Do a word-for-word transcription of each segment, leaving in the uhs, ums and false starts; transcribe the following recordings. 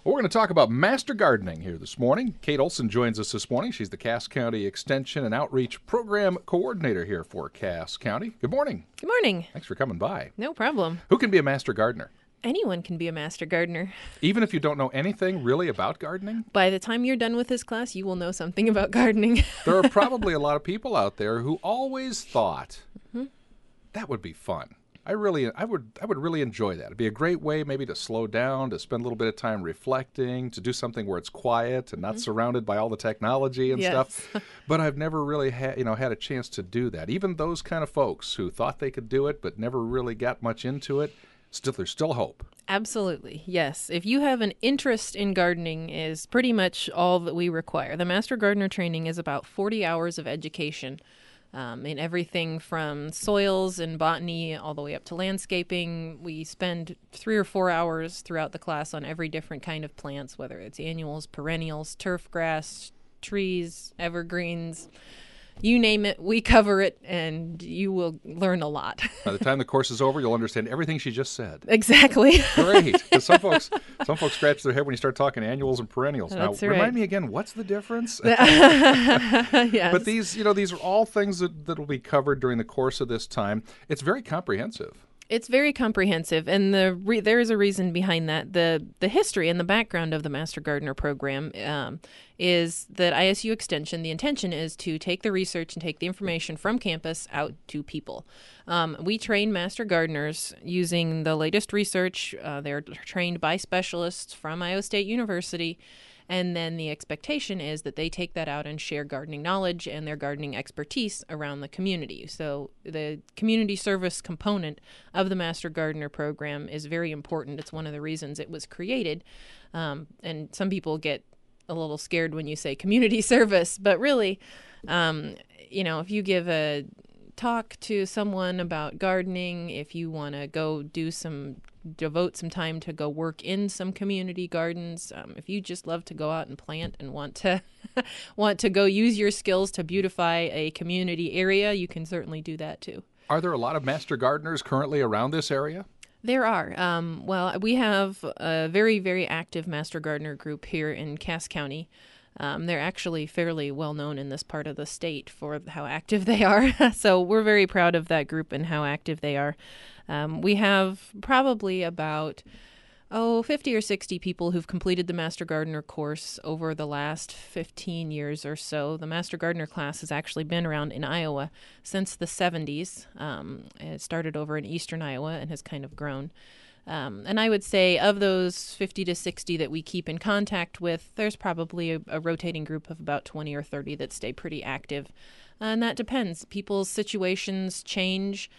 Well, we're going to talk about master gardening here this morning. Kate Olson joins us this morning. She's the Cass County Extension and Outreach Program Coordinator here for Cass County. Good morning. Good morning. Thanks for coming by. No problem. Who can be a master gardener? Anyone can be a master gardener. Even if you don't know anything really about gardening? By the time you're done with this class, you will know something about gardening. There are probably a lot of people out there who always thought mm-hmm. that would be fun. I really, I would, I would really enjoy that. It'd be a great way, maybe, to slow down, to spend a little bit of time reflecting, to do something where it's quiet and not mm-hmm. surrounded by all the technology and yes. stuff. But I've never really had, you know, had a chance to do that. Even those kind of folks who thought they could do it but never really got much into it, still, there's still hope. Absolutely, yes. If you have an interest in gardening, is pretty much all that we require. The Master Gardener training is about forty hours of education. Um, in everything from soils and botany all the way up to landscaping. We spend three or four hours throughout the class on every different kind of plants, whether it's annuals, perennials, turf grass, trees, evergreens, you name it, we cover it, and you will learn a lot. By the time the course is over, you'll understand everything she just said. Exactly. Great. Because some folks, some folks scratch their head when you start talking annuals and perennials. That's now, right. Remind me again, what's the difference? Yes. But these, you know, these are all things that, that will be covered during the course of this time. It's very comprehensive. It's very comprehensive, and the re- there is a reason behind that. The the history and the background of the Master Gardener program um, is that I S U Extension, the intention is to take the research and take the information from campus out to people. Um, we train Master Gardeners using the latest research. Uh, they're trained by specialists from Iowa State University. And then the expectation is that they take that out and share gardening knowledge and their gardening expertise around the community. So the community service component of the Master Gardener program is very important. It's one of the reasons it was created. Um, and some people get a little scared when you say community service, but really, um, you know, if you give a talk to someone about gardening, if you want to go do some devote some time to go work in some community gardens, um, if you just love to go out and plant and want to want to go use your skills to beautify a community area, you can certainly do that too. Are there a lot of master gardeners currently around this area? There are. Um, well, we have a very, very active Master Gardener group here in Cass County. Um, they're actually fairly well known in this part of the state for how active they are. So we're very proud of that group and how active they are. Um, we have probably about, oh, fifty or sixty people who've completed the Master Gardener course over the last fifteen years or so. The Master Gardener class has actually been around in Iowa since the seventies. Um, it started over in eastern Iowa and has kind of grown. Um, and I would say of those fifty to sixty that we keep in contact with, there's probably a, a rotating group of about twenty or thirty that stay pretty active. Uh, and that depends. People's situations change.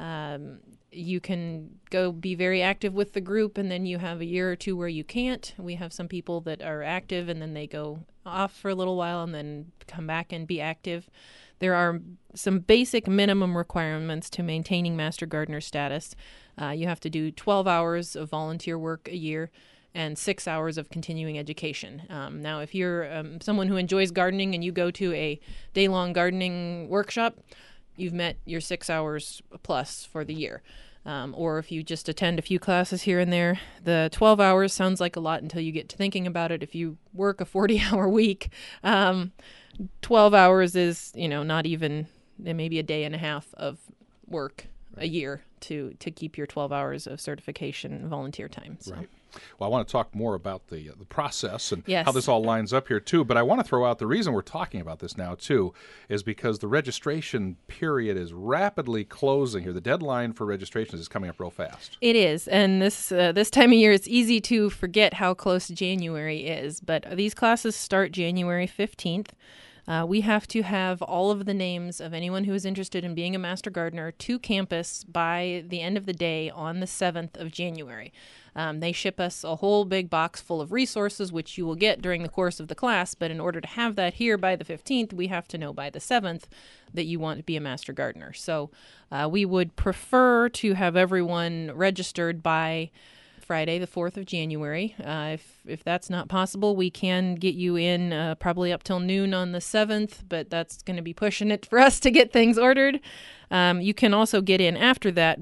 Um, you can go be very active with the group, and then you have a year or two where you can't. We have some people that are active, and then they go off for a little while and then come back and be active. There are some basic minimum requirements to maintaining Master Gardener status. Uh, you have to do twelve hours of volunteer work a year and six hours of continuing education. Um, now, if you're um, someone who enjoys gardening and you go to a day-long gardening workshop, you've met your six hours plus for the year. Um, or if you just attend a few classes here and there, the twelve hours sounds like a lot until you get to thinking about it. If you work a forty-hour week, um, twelve hours is, you know, not even maybe a day and a half of work a year to, to keep your twelve hours of certification volunteer time. So. Right. Well, I want to talk more about the uh, the process and yes. how this all lines up here, too. But I want to throw out the reason we're talking about this now, too, is because the registration period is rapidly closing here. The deadline for registrations is coming up real fast. It is. And this uh, this time of year, it's easy to forget how close January is. But these classes start January fifteenth. Uh, we have to have all of the names of anyone who is interested in being a Master Gardener to campus by the end of the day on the seventh of January. Um, they ship us a whole big box full of resources, which you will get during the course of the class. But in order to have that here by the fifteenth, we have to know by the seventh that you want to be a Master Gardener. So uh, we would prefer to have everyone registered by Friday, the fourth of January. Uh, if if that's not possible, we can get you in uh, probably up till noon on the seventh, but that's going to be pushing it for us to get things ordered. Um, you can also get in after that, but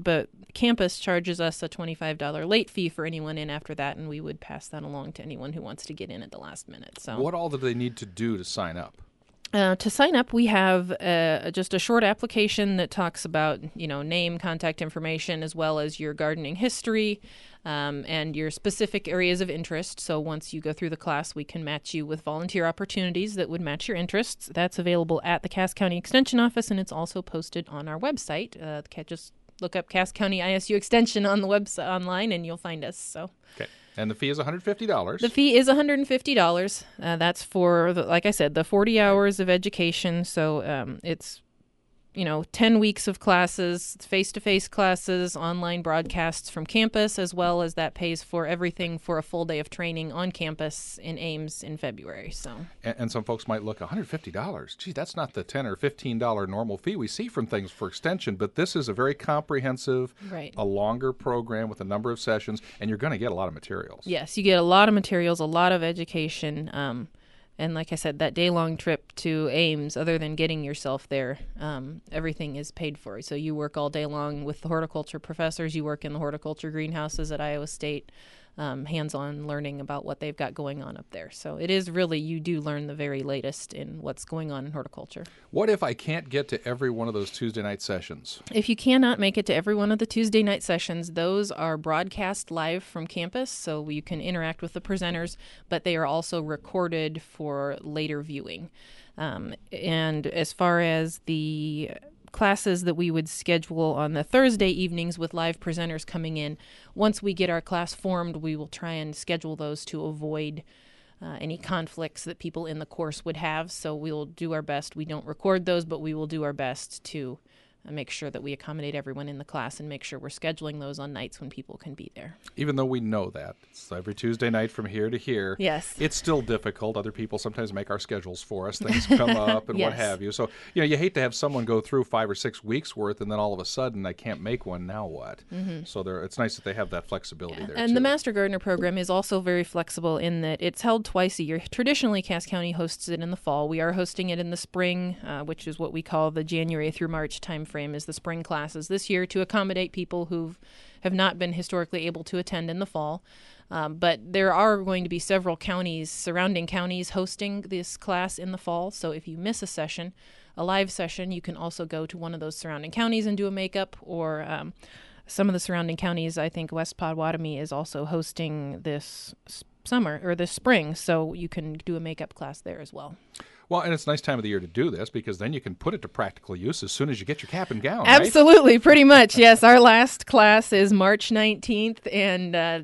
campus charges us a twenty-five dollars late fee for anyone in after that, and we would pass that along to anyone who wants to get in at the last minute. So, what all do they need to do to sign up? Uh, to sign up, we have uh, just a short application that talks about, you know, name, contact information, as well as your gardening history um, and your specific areas of interest. So once you go through the class, we can match you with volunteer opportunities that would match your interests. That's available at the Cass County Extension Office, and it's also posted on our website. Uh, just look up Cass County I S U Extension on the website online, and you'll find us. So. Okay. And the fee is one hundred fifty dollars. The fee is one hundred fifty dollars. Uh, that's for, the, like I said, the forty hours of education. So um, it's, you know, ten weeks of classes, face-to-face classes, online broadcasts from campus, as well as that pays for everything for a full day of training on campus in Ames in February. So, And, and some folks might look, one hundred fifty dollars. Gee, that's not the ten or fifteen dollars normal fee we see from things for extension, but this is a very comprehensive, right. a longer program with a number of sessions, and you're going to get a lot of materials. Yes, you get a lot of materials, a lot of education. Um, And like I said, that day-long trip to Ames, other than getting yourself there, um, everything is paid for. So you work all day long with the horticulture professors. You work in the horticulture greenhouses at Iowa State, um, hands-on learning about what they've got going on up there. So it is really, you do learn the very latest in what's going on in horticulture. What if I can't get to every one of those Tuesday night sessions? If you cannot make it to every one of the Tuesday night sessions, those are broadcast live from campus, so you can interact with the presenters, but they are also recorded for later viewing. Um, and as far as the classes that we would schedule on the Thursday evenings with live presenters coming in, once we get our class formed, we will try and schedule those to avoid Uh, any conflicts that people in the course would have. So we'll do our best. We don't record those, but we will do our best to uh, make sure that we accommodate everyone in the class and make sure we're scheduling those on nights when people can be there. Even though we know that. It's every Tuesday night from here to here. Yes. It's still difficult. Other people sometimes make our schedules for us. Things come up and Yes. what have you. So, you know, you hate to have someone go through five or six weeks worth and then all of a sudden I can't make one. Now what? Mm-hmm. So there, it's nice that they have that flexibility there, And too. the Master Gardener program is also very flexible in that it's held twice a year. Traditionally, Cass County hosts it in the fall. We are hosting it in the spring, uh, which is what we call the January through March timeframe, is the spring classes this year to accommodate people who have not been historically able to attend in the fall. Um, but there are going to be several counties, surrounding counties, hosting this class in the fall. So if you miss a session, a live session, you can also go to one of those surrounding counties and do a makeup, or um, some of the surrounding counties, I think West Potawatomi is also hosting this summer or this spring, so you can do a makeup class there as well. Well, and it's a nice time of the year to do this because then you can put it to practical use as soon as you get your cap and gown, right? Absolutely, pretty much, yes. Our last class is March nineteenth, and uh,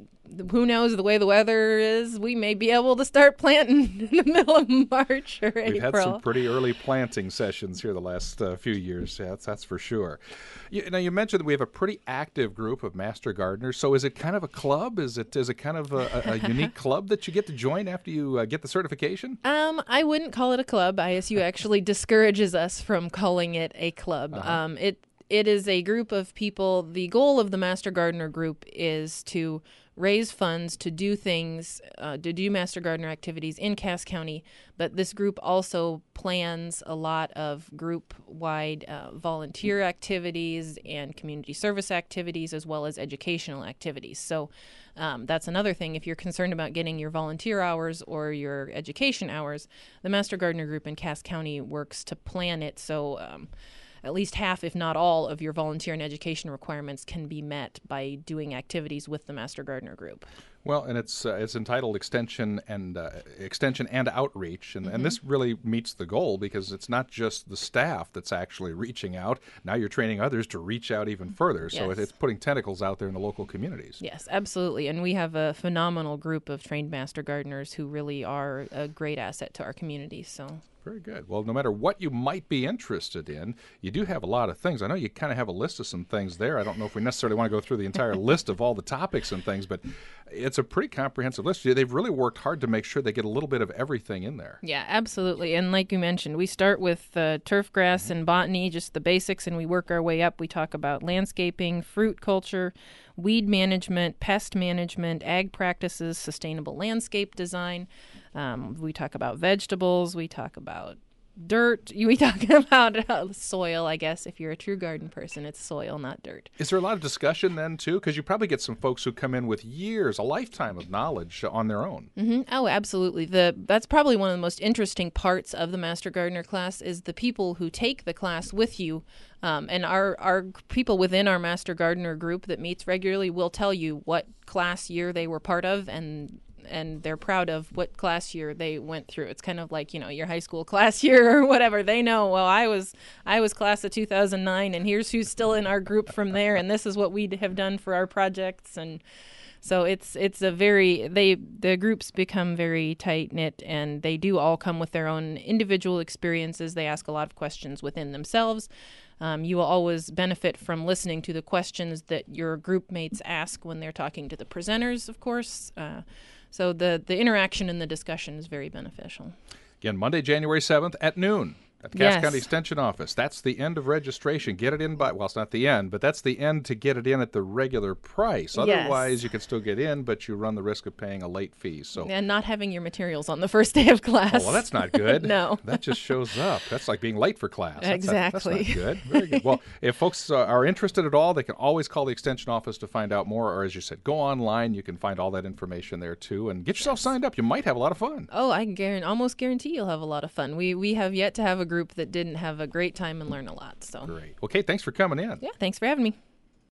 who knows, the way the weather is, we may be able to start planting in the middle of March or April. We've had some pretty early planting sessions here the last uh, few years. Yeah, that's, that's for sure. You, now, you mentioned that we have a pretty active group of Master Gardeners. So is it kind of a club? Is it is it kind of a, a, a unique club that you get to join after you uh, get the certification? Um, I wouldn't call it a club. I S U actually discourages us from calling it a club. Uh-huh. Um, it it is a group of people. The goal of the Master Gardener group is to raise funds to do things, uh, to do Master Gardener activities in Cass County, but this group also plans a lot of group-wide uh, volunteer activities and community service activities, as well as educational activities. So um, that's another thing. If you're concerned about getting your volunteer hours or your education hours, the Master Gardener group in Cass County works to plan it so um, at least half, if not all, of your volunteer and education requirements can be met by doing activities with the Master Gardener group. Well, and it's uh, it's entitled Extension and uh, Extension and Outreach, and, mm-hmm. and this really meets the goal because it's not just the staff that's actually reaching out. Now you're training others to reach out even further, so yes. it, it's putting tentacles out there in the local communities. Yes, absolutely, and we have a phenomenal group of trained Master Gardeners who really are a great asset to our community. So. Very good. Well, no matter what you might be interested in, you do have a lot of things. I know you kind of have a list of some things there. I don't know if we necessarily want to go through the entire list of all the topics and things, but it's a pretty comprehensive list. They've really worked hard to make sure they get a little bit of everything in there. Yeah, absolutely. And like you mentioned, we start with uh, turf grass mm-hmm. and botany, just the basics, and we work our way up. We talk about landscaping, fruit culture, weed management, pest management, ag practices, sustainable landscape design. Um, we talk about vegetables. We talk about dirt. We talk about uh, soil, I guess. If you're a true garden person, it's soil, not dirt. Is there a lot of discussion then, too? Because you probably get some folks who come in with years, a lifetime of knowledge on their own. Mm-hmm. Oh, absolutely. The That's probably one of the most interesting parts of the Master Gardener class is the people who take the class with you. Um, and our, our people within our Master Gardener group that meets regularly will tell you what class year they were part of, and and they're proud of what class year they went through. It's kind of like, you know, your high school class year or whatever. They know, well, I was I was class of two thousand nine, and here's who's still in our group from there, and this is what we have done for our projects. And so it's it's a very, they the groups become very tight-knit, and they do all come with their own individual experiences. They ask a lot of questions within themselves. Um, you will always benefit from listening to the questions that your group mates ask when they're talking to the presenters, of course. Uh, so the, the interaction and the discussion is very beneficial. Again, Monday, January seventh at noon at the Cass Yes. County Extension Office. That's the end of registration. Get it in by, well, it's not the end, but that's the end to get it in at the regular price. Otherwise, Yes. you can still get in, but you run the risk of paying a late fee. So, And not having your materials on the first day of class. oh, well, that's not good. No. That just shows up. That's like being late for class. That's not- Exactly. that's not good. Very good. Well, if folks uh, are interested at all, they can always call the Extension Office to find out more. Or as you said, go online. You can find all that information there, too. And get yourself signed up. You might have a lot of fun. Oh, I can guarantee, almost guarantee you'll have a lot of fun. We we have yet to have a group that didn't have a great time and learn a lot. So Great. Okay, thanks for coming in. yeah, thanks for having me.